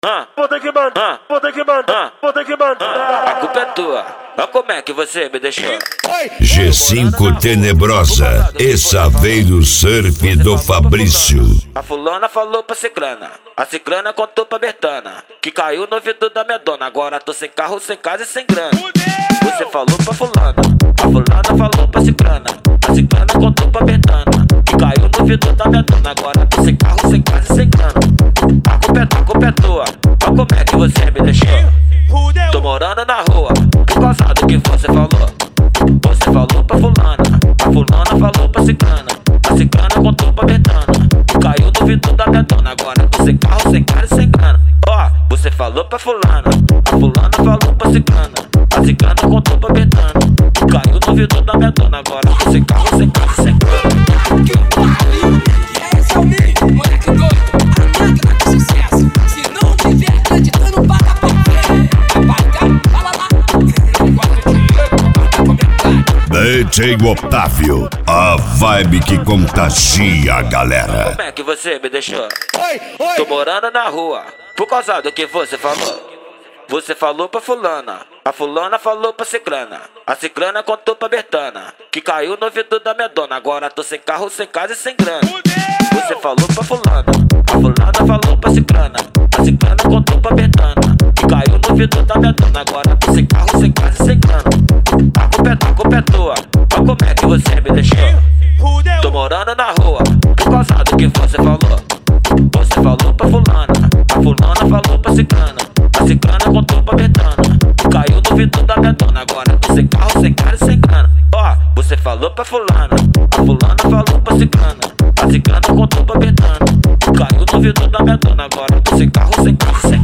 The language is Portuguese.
Vou ter que mandar, vou ter que mandar, vou ter que mandar. A culpa é tua, olha como é que você me deixou. G5 Tenebrosa e Saveiro Surf do Fabrício. A fulana falou pra ciclana, a ciclana contou pra Bertana, que caiu no ouvido da minha dona. Agora tô sem carro, sem casa e sem grana. Você falou pra fulana, a fulana falou pra ciclana, a ciclana contou pra Bertana, que caiu no ouvido da minha dona. Agora tô sem carro, sem casa e sem grana. A culpa é tua, olha como é que você me deixou. Tô morando na rua, por causa do que você falou. Você falou pra fulana, a fulana falou pra ciclana, a ciclana contou pra Bertana, caiu no ouvido da minha dona. Agora tô sem carro, sem casa e sem grana. Ó, você falou pra fulana, a fulana falou pra ciclana, a ciclana contou pra Bertana, caiu no ouvido da minha dona. Agora tô sem carro, sem casa e sem grana. Que pariu, que esse é o meio, moleque doido, a máquina de sucesso. Se não tiver acreditando, paga pra ver. Paga, fala lá. DJ Otávio, a vibe que contagia a galera. Como é que você me deixou? Tô morando na rua, por causa do que você falou. Você falou pra fulana, a fulana falou pra ciclana, a ciclana contou pra Bertana, que caiu no ouvido da minha dona. Agora tô sem carro, sem casa e sem grana. Você falou pra fulana, a fulana falou pra ciclana, a ciclana contou pra Bertana, que caiu no ouvido da minha dona. Agora tô sem carro, sem casa e sem grana. A culpa é tua, olha como é que você me deixou. Tô morando na rua, por causa do que você falou. Você falou pra fulana, a fulana falou pra ciclana, a ciclana contou pra Bertana, caiu no ouvido da minha dona. Agora tô sem carro, sem casa e sem grana. Ó, você falou pra fulana, a fulana falou pra ciclana, a ciclana contou pra Bertana, caiu no ouvido da minha dona. Agora tô sem carro, sem casa e sem grana.